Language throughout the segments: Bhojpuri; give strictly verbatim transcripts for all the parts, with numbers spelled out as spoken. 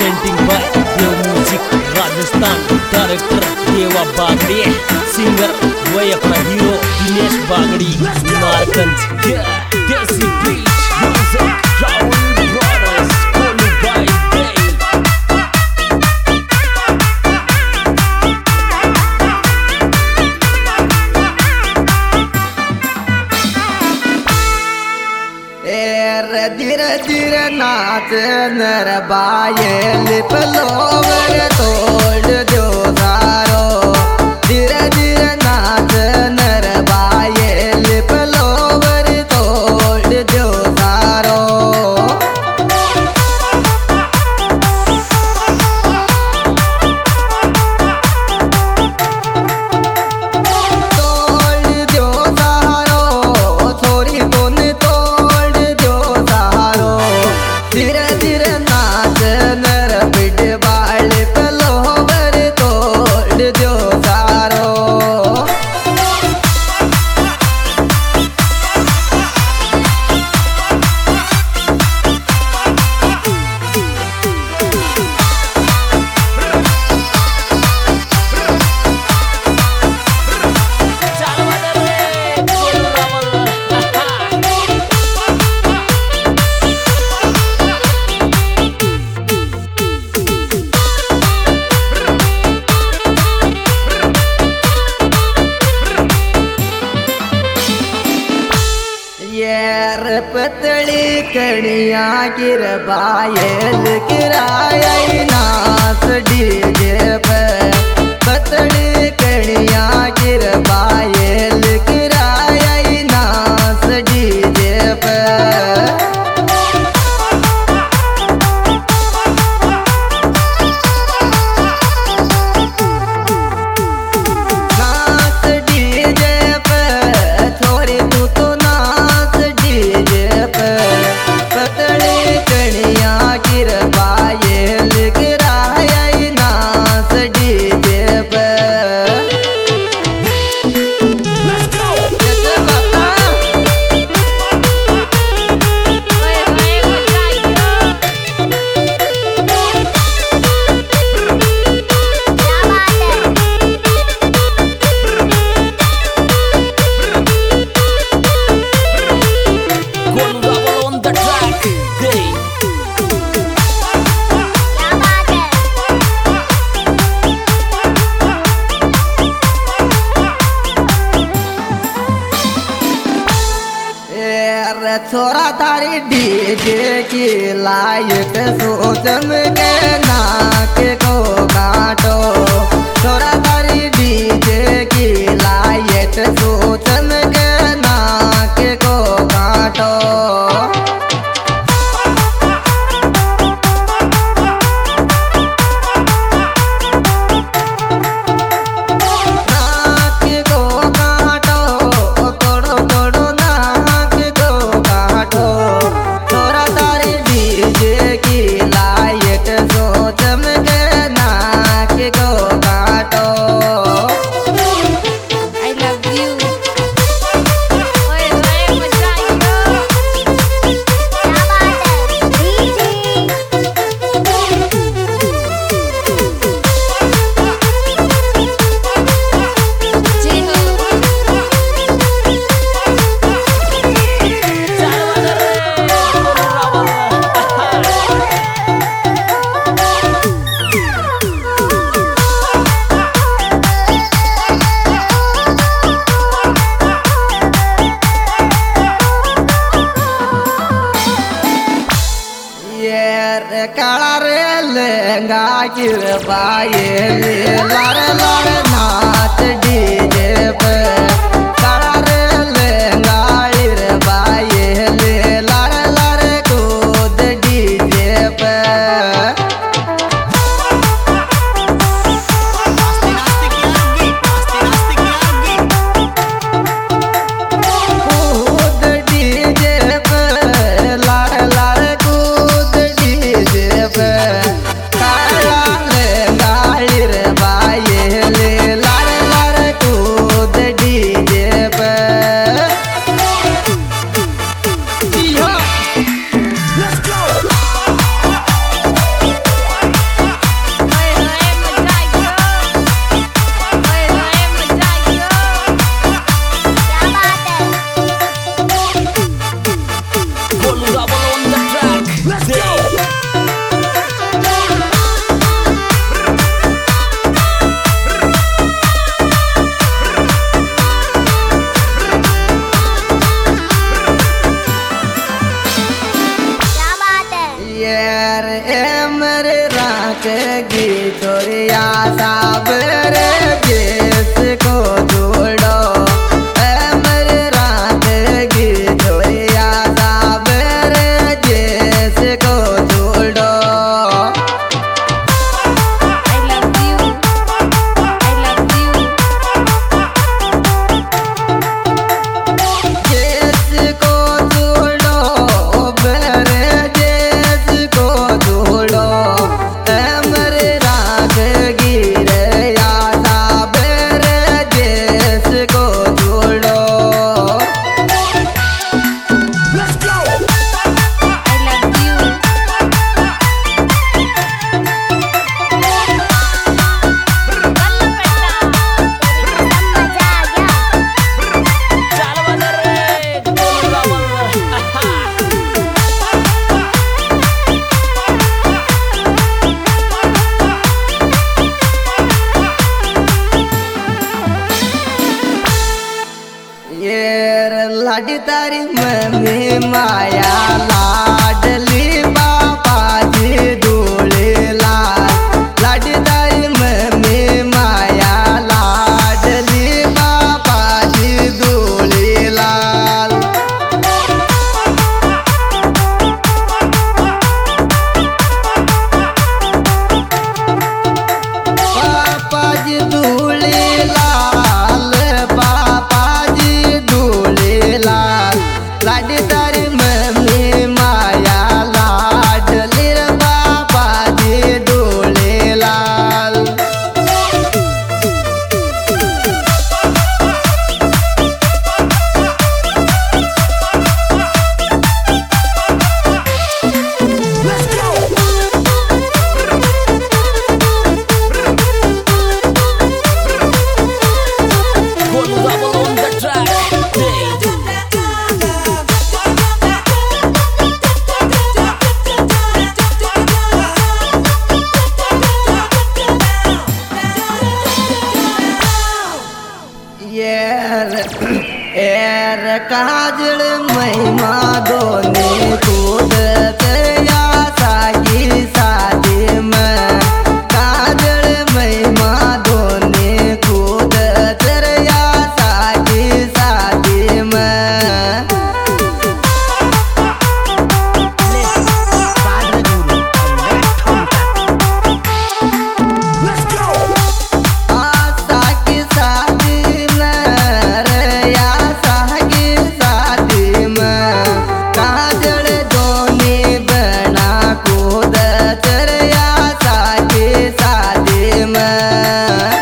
presenting by Dev Music Rajasthan. Director Deva Bagdi, singer वही अपना हीरो दिनेश बागड़ी मारकंज। Desi Beat Music Rahul Brothers Kolu by Dave। धीरे धीरे नाच नर बाये लिप लोवर तोड़ दो सारो। धीरे धीरे नाच नर बाये लिप लोवर तोड़ दो सारो। तोड़ दो सारो थोड़ी तोन तोड़ दो सारो। धीरे धीरे नाच नर बिड बाल पलोवर तोड़ दो सारो। पतली कड़िया गिर बायल गिराई नाच डीजे पे। पतली कड़िया गिर बायल गिराई नाच डीजे पे। नाच डीजे पे थोड़ी तू तो नाच डीजे पे। पतली कड़िया गिर बायल गिराई नाच डीजे पे। छोरा तारी डीजे की लाइट सोचम के नाक को काटो। छोरा तारी डीजे की लाइट सोचम के नाक को काटो। काला रे लहंगा गिर बाये लार लार नाच डीजे पे। काला रे लहंगा गिर बाये लार लार कूद डीजे पे। कूद डीजे पे लार लार कूद डीजे पे। काला लहंगा गिर बाये लार लार कूद DJ Golu double on the track. Let's go. यार एमर राख गी छोरिया साबर गेस को जोड़ो एमर राख गी छोरिया साबर गेस को जोड़ो I love you I love you गेस को जोड़ो बर गेस को जोड़ो एमर राख गिर या साबर गेस को जोड़ो Let's go. I love you मजा आ गया चल बंदे रे गोलू double. येर लाडी तारी मम्मी माया लाडली बापाची धुळे लाल लाडी तारी मम्मी माया लाडली बापाची धुळे लाल बापाजी धुळे लाल बापाजी धुळे लाल लाडी तारी मम्मी माया लाडली रे बापाजी धुळे लाल Let's go. Golu double on the track. येर एर काजल महिमा दोने कूदत या सागी शादी में काजल महिमा दोने कूदत या सागी शादी में Let's go. आशा की शादी में रे आशा की शादी में काजल दोनी बना कूद रे आशा की शादी में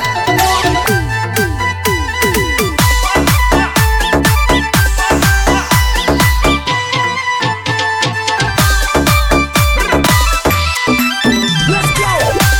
Let's go.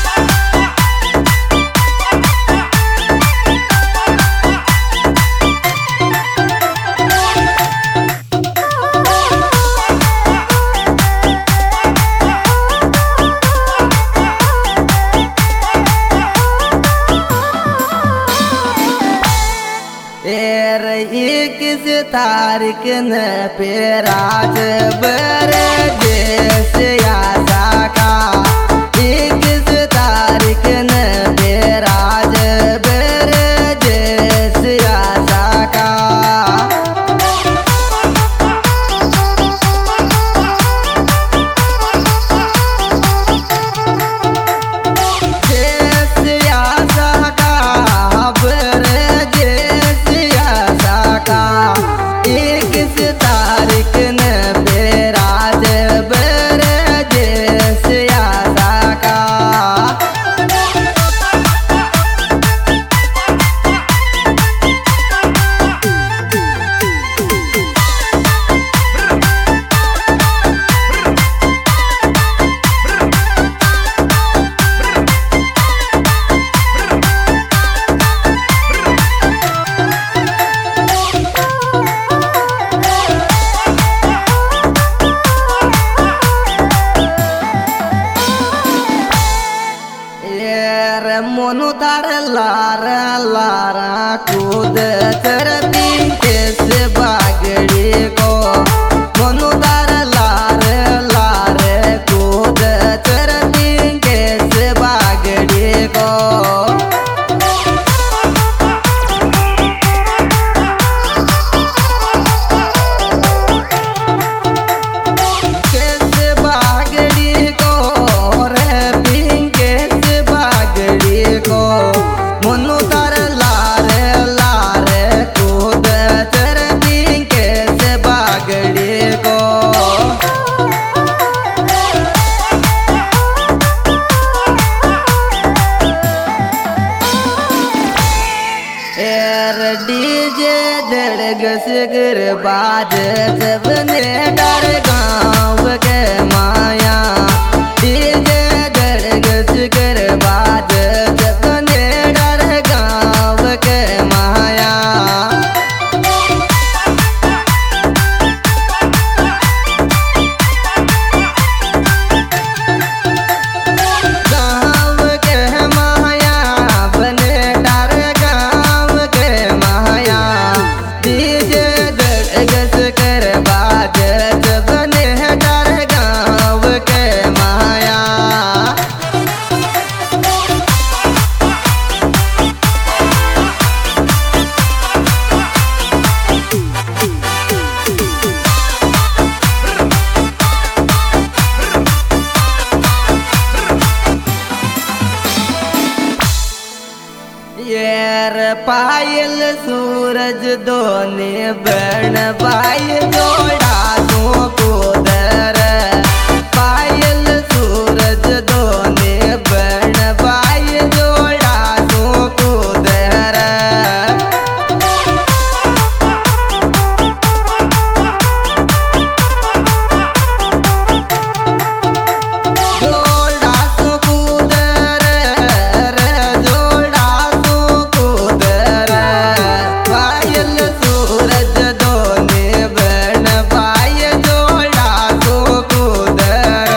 एर इक्कीस तारीख न पे राज बर देश आशा का इक्कीस तारीख न पे राज बर देश आशा का देश आशा का बर देश आशा का इक्कीस तारीख न पे राज गर बाज सबने डर गाँव के माया डीजे गड़गस गर बाज सबने डर गाँव के माया येर पायल सूरज दोने बन बाई जोड़ा दो कोदर पायल सूरज दोने बन बाई जोड़ा दो कोदर जोड़ा दो कोदर जोड़ा पायल सूरज दोने बन पाय जोड़ा दो कुदर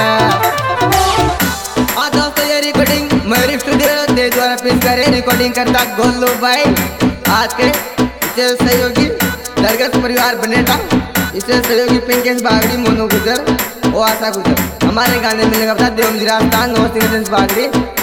दोस्तों ये रिकॉर्डिंग मयूरी स्टूडियो दे द्वारा पेश करे रिकॉर्डिंग करता गोलू भाई आज के इसे सहयोगी दरगस परिवार बनेटा इसे सहयोगी पिंकेश बागड़ी मोनू गुजर और आशा गुजर हमारे गाने मिलेगा देवम जिरास्तान और सिंह बागड़ी